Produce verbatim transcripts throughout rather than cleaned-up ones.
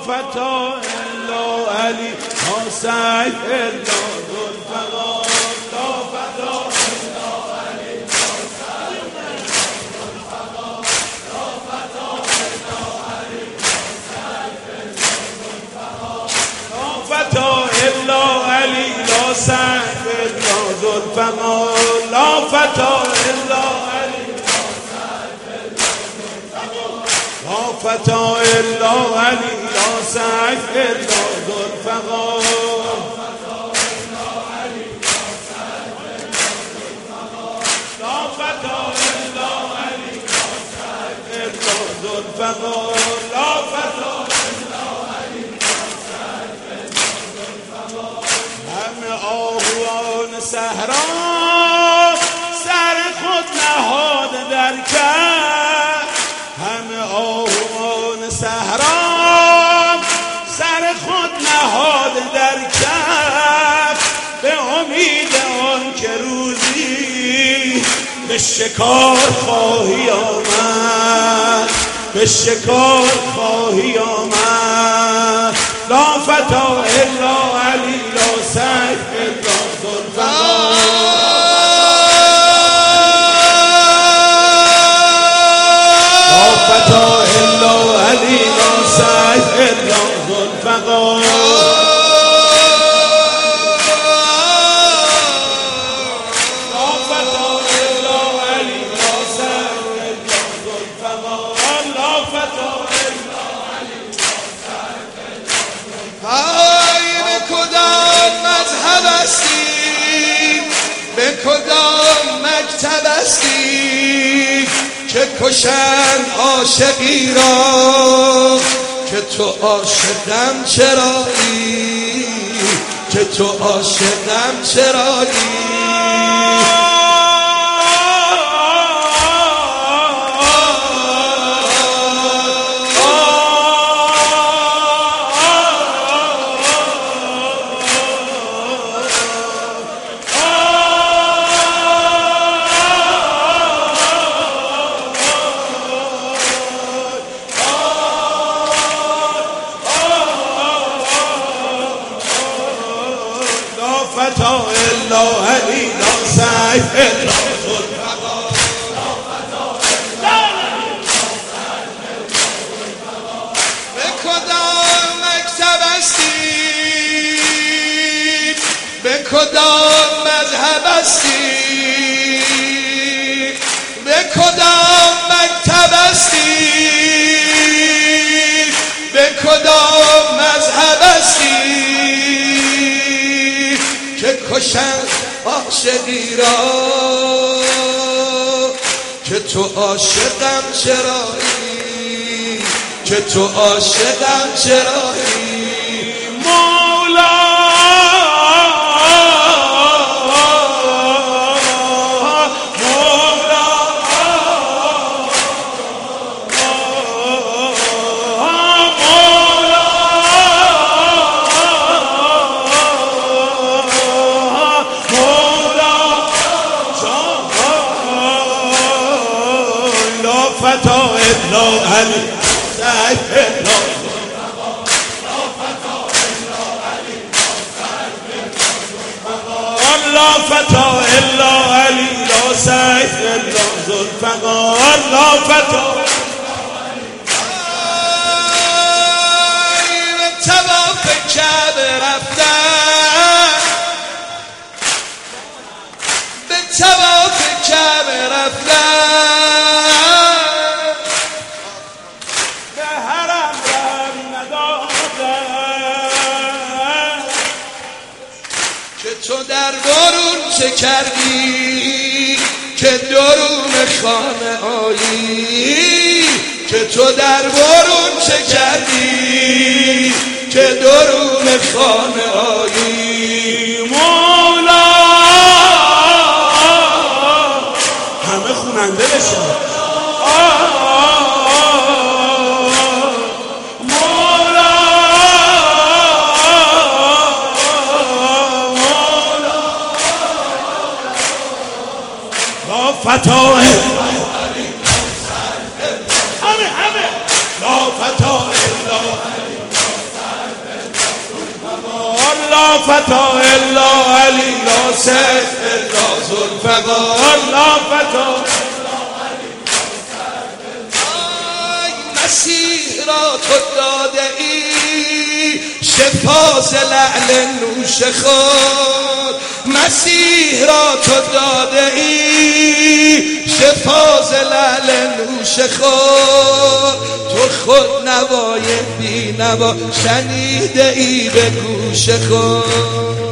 فتا الا علی لا سعی الا ذوالفقار لا فتا الا علی لا سعی الا ذوالفقار لا فتا الا علی لا فتا الا علی لا سعی الا ذوالفقار لا فتا الا علی لا فتا الا علی لا سعی الا ذوالفقار لا فتا الا علی لا سعی الا ذوالفقار لا فتا الا علی لا سعی الا ذوالفقار همه آهوان صحرا سر خود نهاد در کف همه آهوان صحرا سر خود نهاد در کف به امید آن که روزی به شکار خواهی آمد به شکار خواهی آمد لا فتا الا علی لا سعی الا ذوالفقار فتا الا علی لا سعی الا ذوالفقار لا فتا الا علی لا سعی الا ذوالفقار لا فتا الا علی لا سعی الا های به کدام مذهب هستی به کدام مکتب هستی که کشن عاشقی را که تو عاشقم چرایی که تو عاشقم چرایی فتا الا علی لا سعی الا ذوالفقار لا فتا الا علی لا سعی الا ذوالفقار به کدام مکتب هستی به کدام مذهب هستی به کدام مکتب هستی به کدام مذهب هستی که کشن عاشقی را که تو عاشقم چرایی که تو عاشقم چرایی مولا فتا الا علی سعی الا ذوالفقار لا فتا الا علی لا فتا الا علی لا سعی الا ذوالفقار لا فتا به طواف کعبه رفتن به طواف کعبه رفتن تو در بارون چه کردی که درون خانه آیی که تو در بارون چه کردی که درون خانه آیی مولا همه خوننده بشن فتا همه همه لا فتا الا لا فتا الا علی لا سیف الا ذوالفقار لا فتا مسیح را تو داده ای شفا ز لعل نوش خود مسیح را تو داده ای شفا ز لعل نوش خود تو خود نوای بی نوا شنیده ای به گوش خود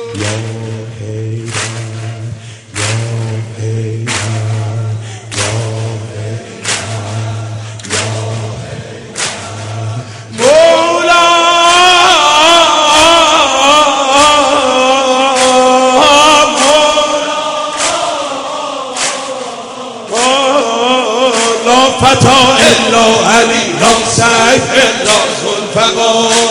فتا الا علی لا سیف الا ذوالفقار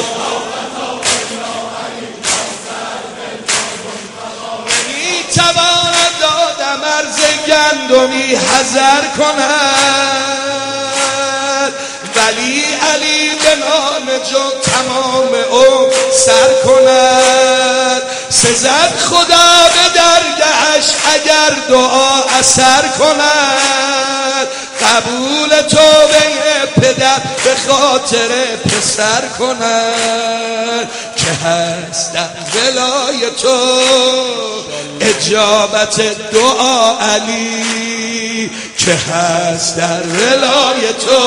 میتواند آدم ارز گندمی حذر کند ولی علی به نام جو تمام او سر کند سزد خدا به درگهش اگر دعا اثر کند قبول توبه پدر به خاطر پسر کند که هست در ولای تو اجابت دعا علی که هست در ولای تو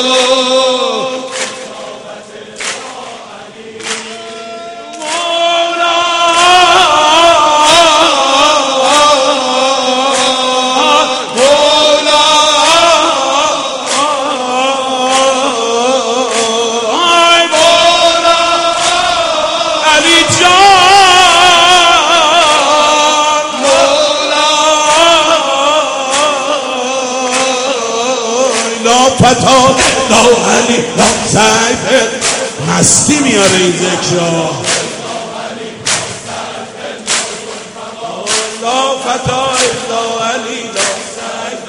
فتا لا علی لا سیف مستی میاره این ذکرها لا فتا لا علی لا سیف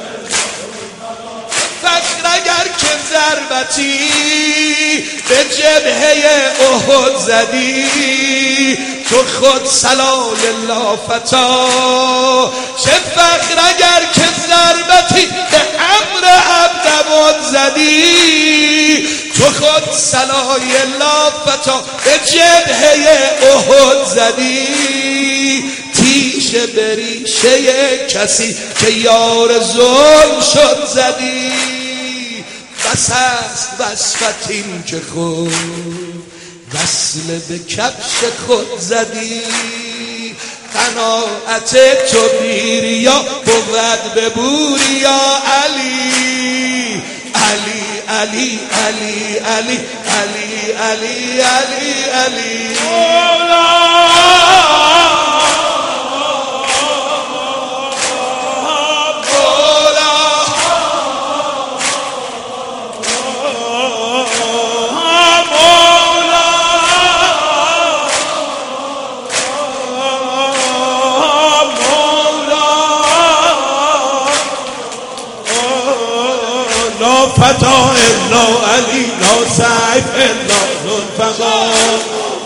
فقر اگر که ضربتی به جبهه احد زدی تو خود سلای لا فتا چه فقر اگر که ضربتی به امر عبدباد زدی تو خود سلای لا فتا به جبهه احد زدی تیشه بریشه کسی که یار ظلم شد زدی بس است وصفت این که خود وصل به کفش خود زدی قناعت تو بیریا بود به بوریا علی علی علی علی علی علی علی علی علی فتا الا علی لا سیف الا ذوالفقار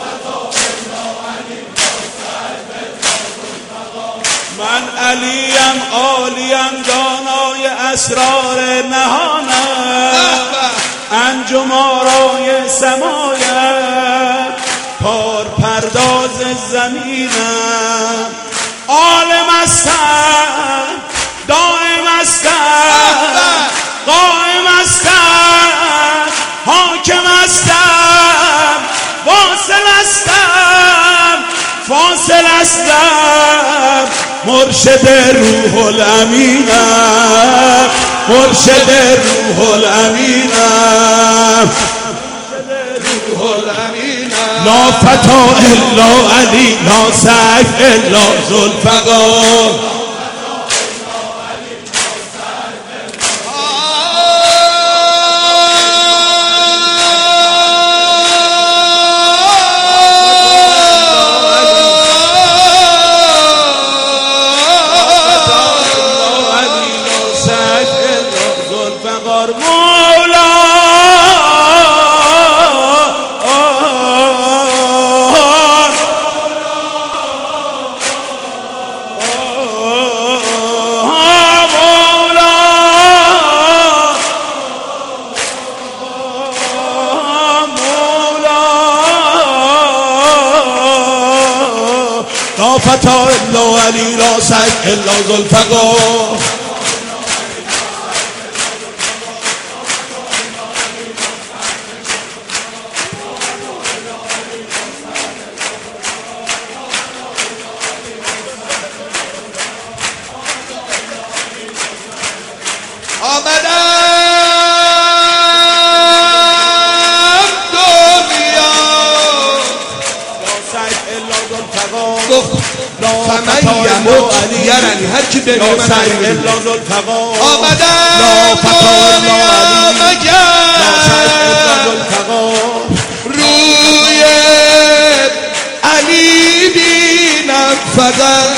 من علیم عالیم دانای اسرار نهانم انجم آرای سمایم پار پرداز زمینم عالم هستم دائم هستم قائم هستم حاکم هستم واصل هستم فاصل هستم مرشد روح الامینم مرشد روح الامینم روح الامینم لا فتا الا علی لا سیف الا ذوالفقار فتا الا علی لا سیف الا ذوالفقار فمن یموت یعنی هر کی بمیره من آمدم دنیا مگر روی علی بینم فقط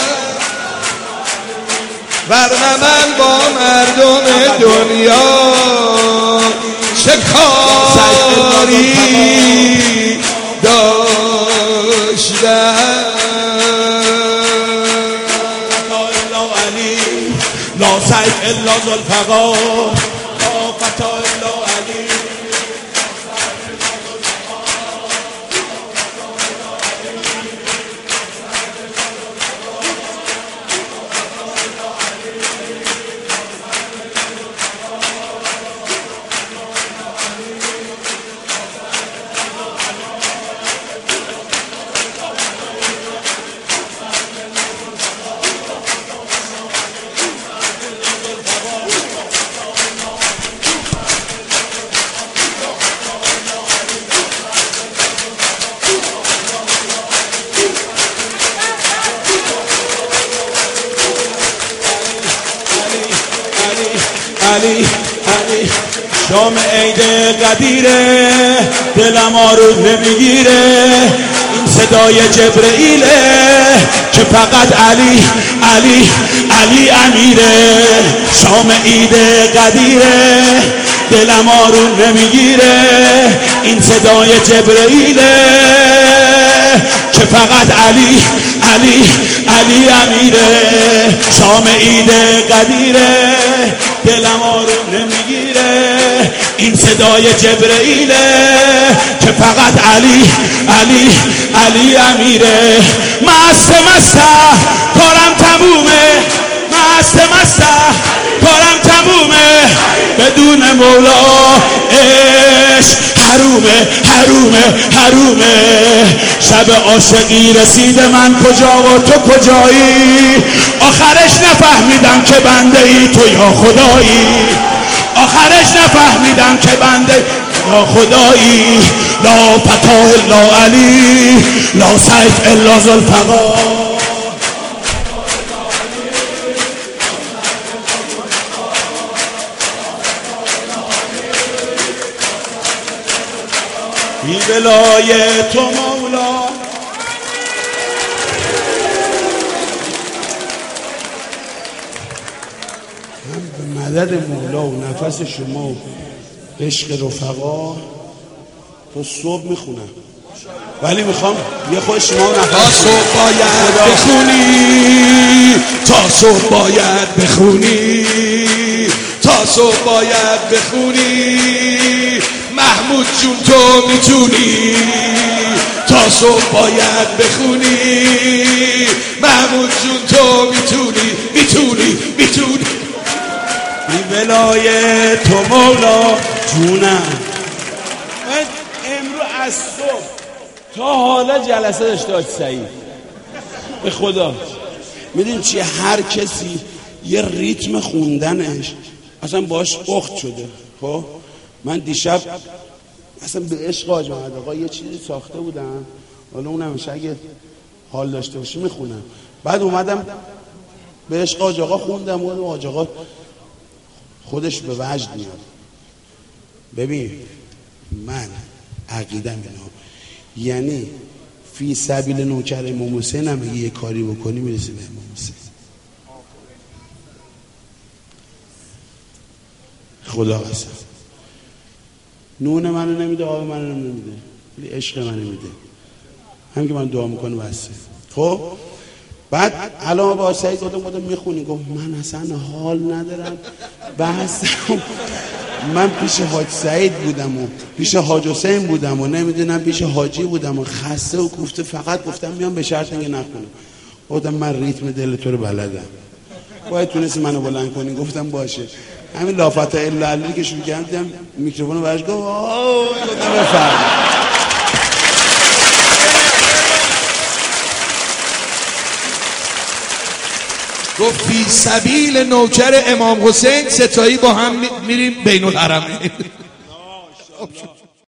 ورنه من با مردم دنیا چه کاری داشتم لا سیف الا ذوالفقار لا فتا الا علی علی علی شام عید قدیره دلم آروم نمیگیره این صدای جبرئیله که فقط علی علی علی امیره شام عید قدیره دلم آروم نمیگیره این صدای جبرئیله که فقط علی علی علی امیره شام عید قدیره دلم آروم نمیگیره این صدای جبرئیله که فقط علی علی علی امیره مست مسته کارم تمومه مست مسته کارم تمومه بدون مولا عشق حرومه حرومه حرومه شب عاشقی رسیده من کجا و تو کجایی آخرش نفهمیدم که بنده ای تو یا خدایی آخرش نفهمیدم که بنده یا خدایی لا فتا الا علی لا سیف الا ذوالفقار بی بلای تو مولا من به مدد مولا و نفس شما و عشق رفقا تو صبح میخونم ولی میخوام یه خود شما و نفس تا صبح باید بخونی تا صبح باید بخونی تا صبح باید بخونی محمود جون تو میتونی تا صبح باید بخونی محمود جون تو میتونی میتونی میتونی بی بلای تو مولا جونم من امرو از صبح تا حالا جلسه داشته حاج سعید به خدا میدونی چیه هر کسی یه ریتم خوندنش اصلا باش اخت شده خب من دیشب اصلا به عشق حاج محمد آقا یه چیزی ساخته بودم حالا اونم میشه اگه حال داشته باشی میخونم بعد اومدم به عشق حاج آقا خوندم و حاج آقا خودش به وجد میاد ببین من عقیدم اینا یعنی فی سبیل نوکر امام حسین هم اگه یه کاری بکنی میرسی به امام حسین خدا قسم نون منو نمیده آب منو نمیده ولی عشق منو میده هم که من دعا میکنم واسه خب بعد الان با سعید گفتم گفتم میخونی گفت من اصلا حال ندارم بحث من پیش حاج سعید بودم و پیش حاج حسین بودم و نمیدونم پیش حاجی بودم و خسته و گفته فقط گفتم میام به شرط اینکه نخونم گفتم من ریتم دل تو رو بلدم، باید تونستی منو بلند کنی. گفتم باشه. همین لافت الا علی که شروع کردم دیدم میکروفونو برش گفت آه، گفتم بفرمایید. گفت فی سبیل نوکر امام حسین ستایی با هم میریم بین الحرمین.